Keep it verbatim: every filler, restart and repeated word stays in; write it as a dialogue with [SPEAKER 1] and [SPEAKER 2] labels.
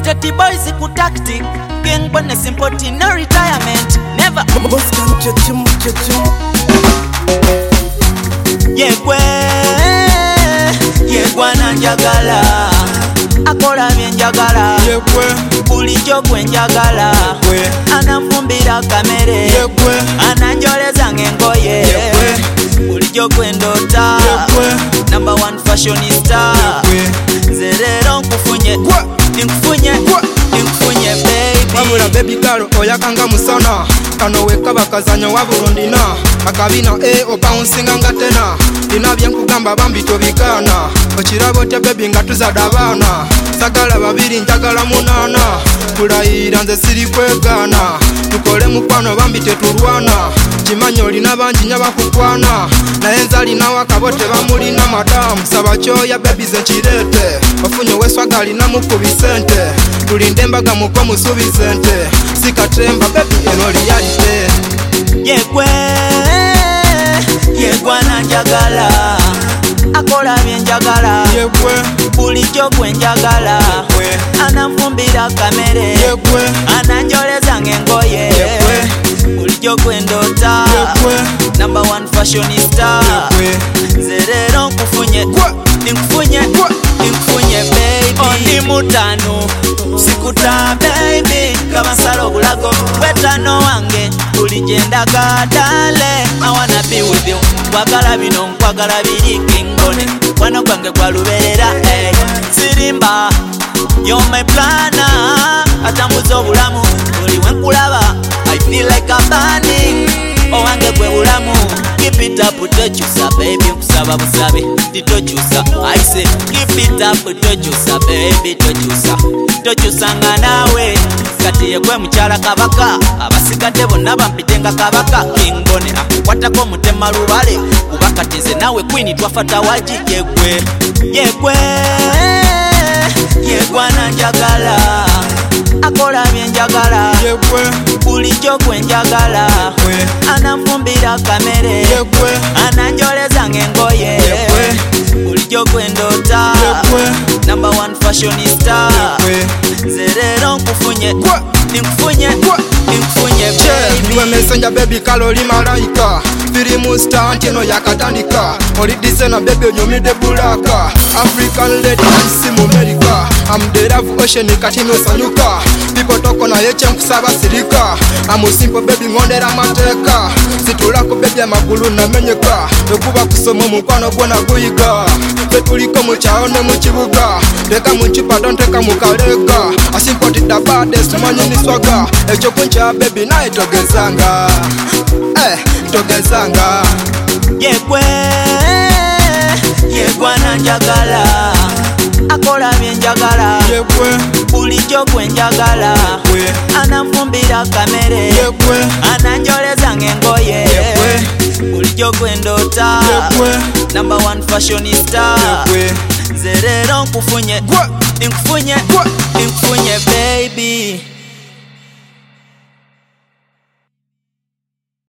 [SPEAKER 1] Teddy boys ku tactic, gang bonne simple no retirement, never.
[SPEAKER 2] Boss can chechum chechum.
[SPEAKER 1] Yegwe, yegwa na njagala, akola bye njagala.
[SPEAKER 2] Yegwe,
[SPEAKER 1] bulijjo gwe njagala.
[SPEAKER 2] Yegwe,
[SPEAKER 1] ananfumbira kamere.
[SPEAKER 2] Yegwe,
[SPEAKER 1] ananjoleza ng'engoye.
[SPEAKER 2] Yegwe,
[SPEAKER 1] bulijjo gwe ndoota.
[SPEAKER 2] Yegwe,
[SPEAKER 1] number one fashionista.
[SPEAKER 2] Yegwe,
[SPEAKER 1] nze leero nkufunye, nkufunye, nkufunye baby.
[SPEAKER 2] wabula baby girl oyakanga musana, kano weka bakazanyo wabulundina, akabina e obouncing nga tena, dina byenkugamba bambi tobikana, okirabo te baby nga tuzadde abaana, sagala babiri njagala munana, kulayira nze siri kwegana, tukole mukwano bambi tetulwana, kimanyi olina bangi nya bakukwana, naye nze alinawo akabo tebamulina madamu, saba kyoya baby ze nkirete, ofunye weswaga alinamu ku bisente, tulinde embaga muko musuubize nte, sikatemba baby eno realite.
[SPEAKER 1] Yegwe, yegwa na njagala, akola bye njagala.
[SPEAKER 2] Yegwe,
[SPEAKER 1] bulijjo gwe njagala.
[SPEAKER 2] Yegwe,
[SPEAKER 1] ananfumbira kamere.
[SPEAKER 2] Yegwe,
[SPEAKER 1] ananjoleza ng'engoye.
[SPEAKER 2] Yegwe,
[SPEAKER 1] bulijjo gwe ndoota.
[SPEAKER 2] Yegwe,
[SPEAKER 1] number one fashionista.
[SPEAKER 2] Yegwe,
[SPEAKER 1] nze leero nkufunye, nkufunye, nkufunye baby. Ondi mutano sikuta baby, kamasala obulago wetano wange buli gye ndaga dale. I wanna be with you, nkwagala bino nkwagala biri kingone, mukwano gwange gwa luberera. Hey, sirimba you're my planner, atambuza obulamu buli wenkulaba I feel like I'm burning. owange gwe bulamu, keep it up tokyusa baby, nkusaba busabe titokyusa. I say keep it up tokyusa baby, tokyusa tokyusanga naawe kati yegwe mukyala kabaka, abasigadde bonna bampitenga kabaka. Kingone akukwatako mutema lubale, kuba kati nze naawe queen twafata wagi. Yegwe, yegwe, yegwa na njagala, akola bye njagala.
[SPEAKER 2] Yegwe,
[SPEAKER 1] bulijjo gwe njagala.
[SPEAKER 2] Yegwe,
[SPEAKER 1] ananfumbira kamere.
[SPEAKER 2] Yegwe,
[SPEAKER 1] ananjoleza ng'engoye.
[SPEAKER 2] Yegwe,
[SPEAKER 1] bulijjo gwe ndoota.
[SPEAKER 2] Yegwe,
[SPEAKER 1] number one fashionista.
[SPEAKER 2] Yegwe,
[SPEAKER 1] nze leero nkufunye, nkufunye, nkufunye baby.
[SPEAKER 2] Gwe messenger baby kale oli malayika, firimu star ntino yakatandika, oli disena baby onyumidde bulaka, African lady si mu America, I'm the love ocean kati nosanyuka, people toko naye kyenkusaba sirika, I'm simple baby ngondera amateeka, situlako baby amagulu namenyeka, ekuba kusoma omukwano gwona guyiga, ffe tuliko mu kyawo ne mu kibuga, teka mu ncupa tonteka mu kaleega, I simply the baddest manyi ni swaga, ekyo kunkya baby naye togezanga, eh togezanga.
[SPEAKER 1] Yegwe, yegwa na njagala, akola bye njagala.
[SPEAKER 2] Yegwe,
[SPEAKER 1] bulijjo gwe njagala.
[SPEAKER 2] Yegwe,
[SPEAKER 1] ananfumbira kamere.
[SPEAKER 2] Yegwe,
[SPEAKER 1] ananjoleza ng'engoye.
[SPEAKER 2] Yegwe,
[SPEAKER 1] bulijjo gwe ndoota.
[SPEAKER 2] Yegwe,
[SPEAKER 1] number one fashionista.
[SPEAKER 2] Yegwe,
[SPEAKER 1] nze leero nkufunye, nkufunye, nkufunye baby.